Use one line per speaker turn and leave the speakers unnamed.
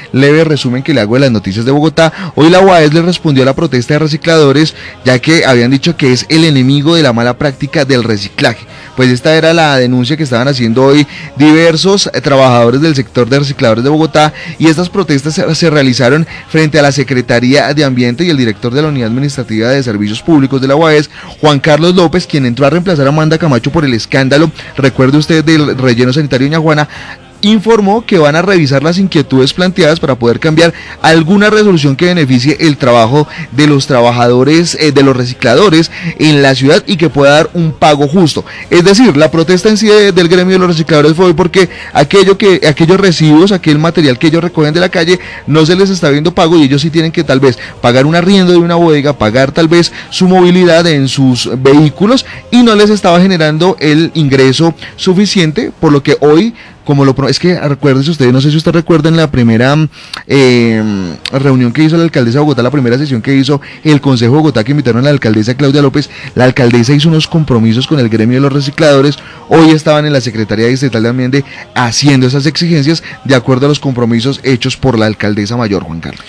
leve resumen que le hago de las noticias de Bogotá. Hoy la UAES le respondió a la protesta de recicladores, ya que habían dicho que es el enemigo de la mala práctica del reciclaje. Pues esta era la denuncia que estaban haciendo hoy diversos trabajadores del sector de recicladores de Bogotá, y estas protestas se realizaron frente a la Secretaría de Ambiente y el director de la Unidad Administrativa de Servicios Públicos de la UAES, Juan Carlos López, quien entró a reemplazar a Amanda Camacho por el escándalo, recuerde usted, del relleno sanitario de Ñaguana. Informó que van a revisar las inquietudes planteadas para poder cambiar alguna resolución que beneficie el trabajo de los trabajadores, de los recicladores en la ciudad, y que pueda dar un pago justo. Es decir, la protesta en sí del gremio de los recicladores fue hoy porque aquellos residuos, aquel material que ellos recogen de la calle, no se les está viendo pago, y ellos sí tienen que tal vez pagar un arriendo de una bodega, pagar tal vez su movilidad en sus vehículos, y no les estaba generando el ingreso suficiente, por lo que hoy, es que recuérdense ustedes, no sé si usted recuerda en la primera reunión que hizo la alcaldesa de Bogotá, la primera sesión que hizo el Consejo de Bogotá, que invitaron a la alcaldesa Claudia López, la alcaldesa hizo unos compromisos con el gremio de los recicladores. Hoy estaban en la Secretaría Distrital de Ambiente haciendo esas exigencias de acuerdo a los compromisos hechos por la alcaldesa mayor, Juan Carlos.